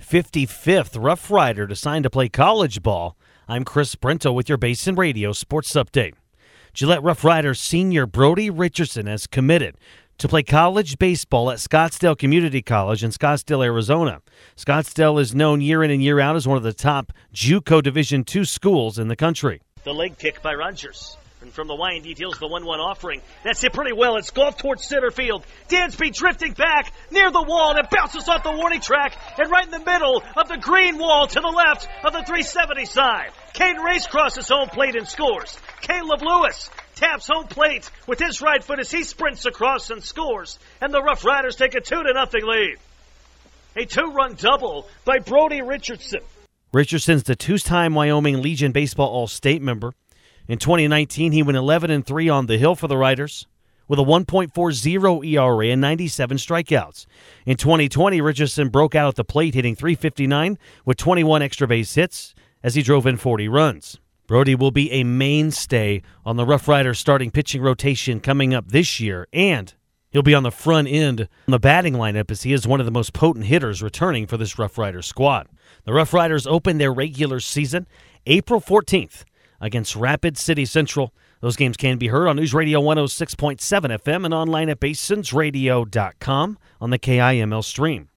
55th Rough Rider to sign to play college ball. I'm Chris Brento with your Basin Radio Sports Update. Gillette Rough Riders senior Brody Richardson has committed to play college baseball at Scottsdale Community College in Scottsdale, Arizona. Scottsdale is known year in and year out as one of the top JUCO Division II schools in the country. The leg kick by Rogers. And from the Y&D deals the 1-1 offering. That's hit pretty well. It's golfed towards center field. Dansby drifting back near the wall, and it bounces off the warning track and right in the middle of the green wall to the left of the 370 side. Caden Race crosses home plate and scores. Caleb Lewis taps home plate with his right foot as he sprints across and scores. And the Rough Riders take a 2-0 lead. A 2-run double by Brody Richardson. Richardson's the two-time Wyoming Legion Baseball All-State member. In 2019, he went 11-3 on the hill for the Riders with a 1.40 ERA and 97 strikeouts. In 2020, Richardson broke out at the plate, hitting .359 with 21 extra base hits as he drove in 40 runs. Brody will be a mainstay on the Rough Riders starting pitching rotation coming up this year, and he'll be on the front end on the batting lineup as he is one of the most potent hitters returning for this Rough Riders squad. The Rough Riders open their regular season April 14th. Against Rapid City Central. Those games can be heard on News Radio 106.7 FM and online at BasonsRadio.com on the KIML stream.